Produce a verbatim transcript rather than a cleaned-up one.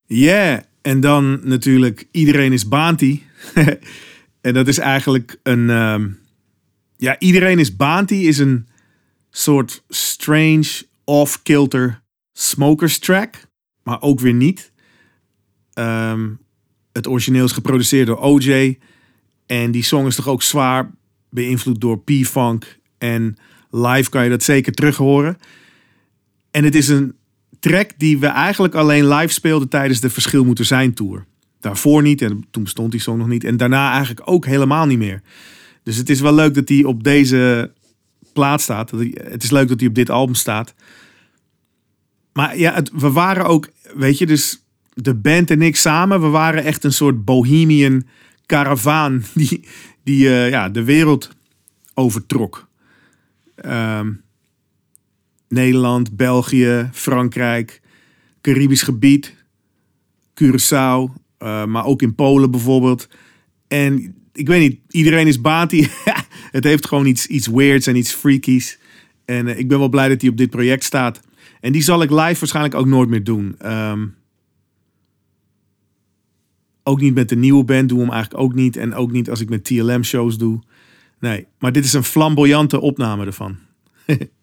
Yeah, en dan natuurlijk Iedereen is Baanti. En dat is eigenlijk een... Um, ja, Iedereen is Baanti is een soort strange, off-kilter smokers track. Maar ook weer niet. Um, het origineel is geproduceerd door O J. En die song is toch ook zwaar beïnvloed door P-Funk. En live kan je dat zeker terug horen. En het is een track die we eigenlijk alleen live speelden tijdens de Verschil Moet Er Zijn tour. Daarvoor niet en toen bestond die song nog niet. En daarna eigenlijk ook helemaal niet meer. Dus het is wel leuk dat die op deze plaat staat. Het is leuk dat die op dit album staat. Maar ja, het, we waren ook, weet je, dus de band en ik samen, we waren echt een soort bohemian karavaan die, die uh, ja, de wereld overtrok. Um, Nederland, België, Frankrijk, Caribisch gebied, Curaçao, uh, maar ook in Polen bijvoorbeeld. En ik weet niet, Iedereen is Baanti. Het heeft gewoon iets, iets weirds en iets freakies. En uh, ik ben wel blij dat hij op dit project staat. En die zal ik live waarschijnlijk ook nooit meer doen. Um, ook niet met de nieuwe band, doe hem eigenlijk ook niet. En ook niet als ik met T L M shows doe. Nee, maar dit is een flamboyante opname ervan.